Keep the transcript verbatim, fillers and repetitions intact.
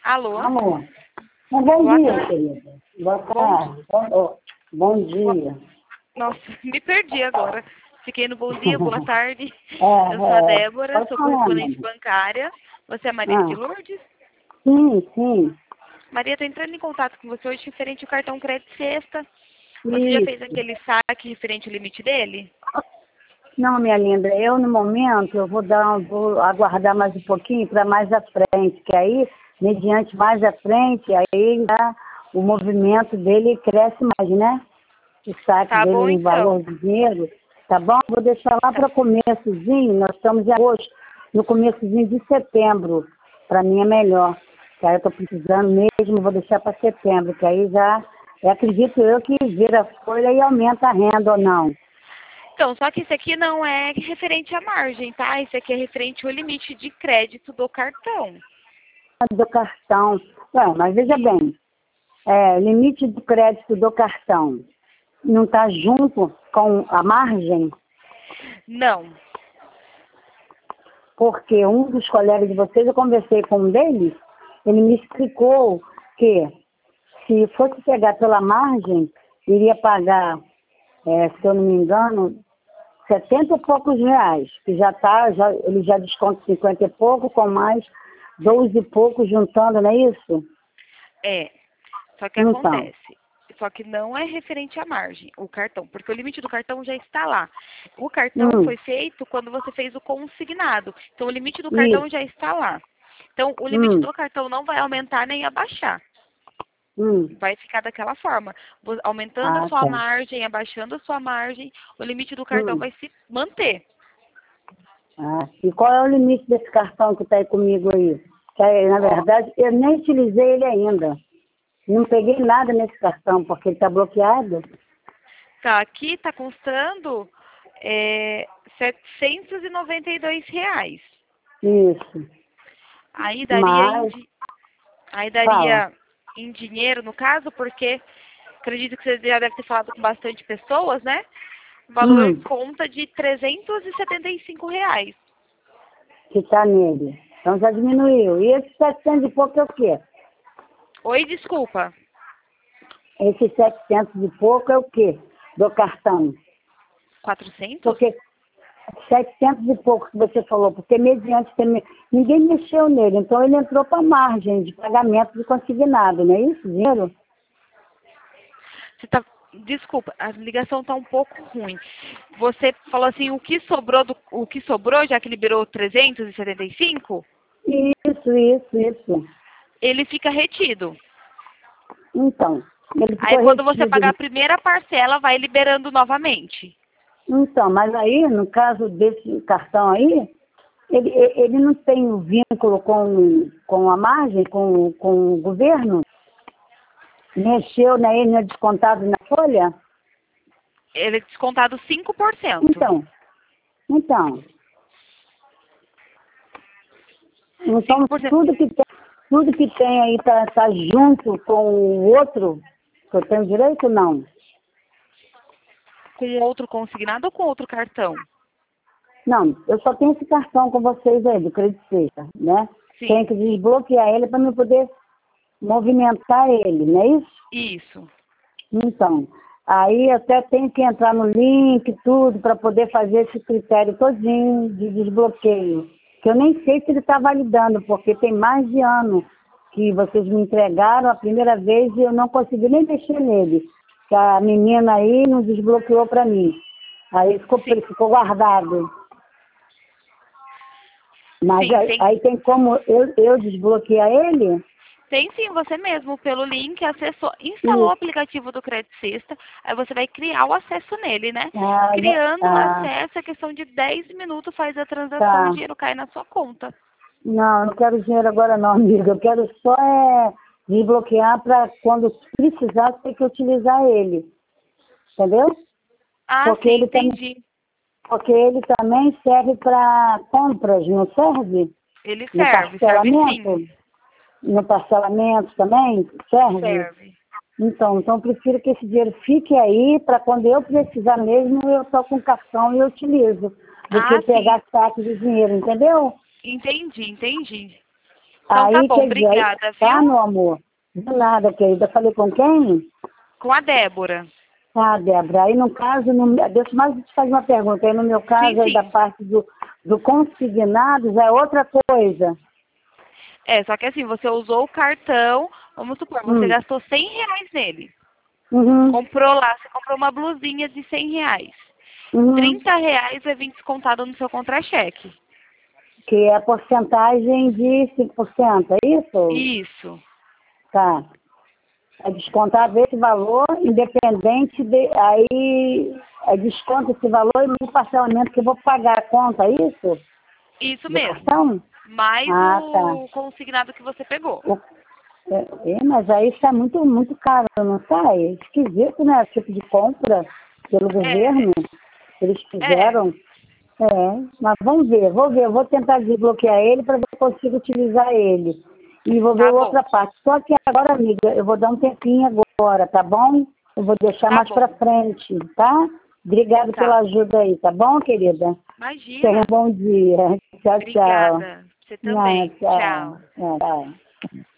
Alô? Alô. Bom Boa dia, tarde. querida. Boa Bom tarde. Bom, oh, bom dia. Nossa, me perdi agora. Fiquei no bom dia, boa tarde. É, Eu sou a é, Débora, pode sou falar, correspondente mano. bancária. Você é a Maria de Ah, Lourdes? sim, sim. Maria, estou entrando em contato com você hoje referente ao cartão crédito sexta. Você já fez Isso. aquele saque referente ao limite dele? Não, minha linda, eu no momento eu vou dar, vou aguardar mais um pouquinho para mais à frente, que aí, mediante mais à frente, aí já o movimento dele cresce mais, né? O saque Tá dele bom em valor então. de dinheiro, tá bom? Vou deixar lá Tá. para começozinho, nós estamos em agosto, no começozinho de setembro, para mim é melhor. Que aí eu estou precisando mesmo, vou deixar para setembro, que aí já, eu acredito eu que vira a folha e aumenta a renda ou não. Então, só que isso aqui não é referente à margem, tá? Isso aqui é referente ao limite de crédito do cartão. Do cartão. Ué, mas veja Isso. bem, é, limite do crédito do cartão não está junto com a margem? Não. Porque um dos colegas de vocês, eu conversei com um deles, ele me explicou que se fosse pegar pela margem, iria pagar, é, se eu não me engano, setenta e poucos reais, que já tá, já, ele já desconta cinquenta e pouco, com mais doze e pouco juntando, não é isso? É. Só que Então, acontece. Só que não é referente à margem, o cartão, porque o limite do cartão já está lá. O cartão hum, foi feito quando você fez o consignado. Então, o limite do cartão isso, já está lá. Então, o limite hum, do cartão não vai aumentar nem abaixar. hum, Vai ficar daquela forma. Vo- Aumentando a ah, sua tá, margem, abaixando a sua margem, o limite do cartão hum, vai se manter. ah, e qual é o limite desse cartão que está aí comigo aí? Que, aí, na Ó, verdade, eu nem utilizei ele ainda. Não peguei nada nesse cartão, porque ele está bloqueado. tá, aqui está custando é, setecentos e noventa e dois reais. Isso. Aí daria em, Mas, di- aí fala. daria em dinheiro, no caso, porque acredito que você já deve ter falado com bastante pessoas, né? O valor Hum, conta de trezentos e setenta e cinco reais. que está nele. Então já diminuiu. E esse setecentos e pouco é o quê? Oi, desculpa. Esse setecentos e pouco é o quê? Do cartão. Quatrocentos? Porque setecentos e pouco que você falou, porque mediante também, ninguém mexeu nele, então ele entrou para a margem de pagamento de consignado, não é isso, dinheiro? Você tá, desculpa, a ligação tá um pouco ruim. Você falou assim, o que sobrou do, o que sobrou, já que liberou trezentos e setenta e cinco, Isso, isso, isso. ele fica retido. Então, ele Aí ficou quando você pagar retido. a primeira parcela, vai liberando novamente. Então, mas aí, no caso desse cartão aí, ele, ele não tem um vínculo com, com a margem, com, com o governo? Mexeu na ele, no descontado na folha? Ele é descontado cinco por cento. Então, então, então cinco por cento. tudo que tem, tudo que tem aí tá, tá junto com o outro, que eu tenho direito não? Com outro consignado ou com outro cartão? Não, eu só tenho esse cartão com vocês aí, do Credit Suisse, né? Tenho Sim, que desbloquear ele para eu poder movimentar ele, não é isso? isso. Então, aí até tenho que entrar no link, tudo, para poder fazer esse critério todinho de desbloqueio. Que eu nem sei se ele está validando, porque tem mais de ano que vocês me entregaram a primeira vez e eu não consegui nem mexer nele. Que a menina aí não desbloqueou para mim. Aí ficou, Sim, ficou guardado. Mas sim, aí, tem. aí tem como eu, eu desbloquear ele? Tem sim, você mesmo, pelo link, acessou, instalou o Isso. aplicativo do Credit Sexta, aí você vai criar o acesso nele, né? Ah, Criando o ah, acesso, a questão de dez minutos faz a transação e o tá. dinheiro cai na sua conta. Não, eu não quero dinheiro agora não, amiga. Eu quero só é, desbloquear para quando precisar ter que utilizar ele. Entendeu? Ah, Porque sim, ele também, entendi. porque ele também serve para compras, não serve? Ele No serve, serve sim. parcelamento? No parcelamento também serve? Serve. Então, então eu prefiro que esse dinheiro fique aí para quando eu precisar mesmo, eu estou com cartão e eu utilizo. Do que Ah, sim, pegar saque de dinheiro, entendeu? entendi, entendi. Então Aí, tá bom, quer dizer, obrigada, tá, viu? meu amor? De nada, querida. Falei com quem? Com a Débora. Ah, Débora, aí no caso, no, deixa mais eu te fazer uma pergunta. Aí no meu caso, Sim, aí da sim. parte do, do consignado, já é outra coisa. É, só que assim, você usou o cartão, vamos supor, você Hum. gastou cem reais nele. Uhum. Comprou lá, você comprou uma blusinha de cem reais. Uhum. trinta reais vai vir descontado no seu contra-cheque. Que é a porcentagem de cinco por cento, é isso? Isso. Tá. É descontado esse valor, independente de. Aí é desconto esse valor e no parcelamento que eu vou pagar a conta, é isso? Isso Do mesmo. cartão? Mais Ah, tá. o consignado que você pegou. O- é, é, mas aí está muito, muito caro, não está? É esquisito, né? Esse tipo de compra pelo É, governo que eles é. fizeram. É, mas vamos ver, vou ver, eu vou tentar desbloquear ele para ver se eu consigo utilizar ele. E vou ver Tá bom. outra parte. Só que agora, amiga, eu vou dar um tempinho agora, tá bom? Eu vou deixar Tá mais para bom. frente, tá? Obrigada pela Tá. ajuda aí, tá bom, querida? Tenha um Imagina. bom dia. Tchau, tchau. Obrigada. Você Não, também. tchau. Tchau. Tchau.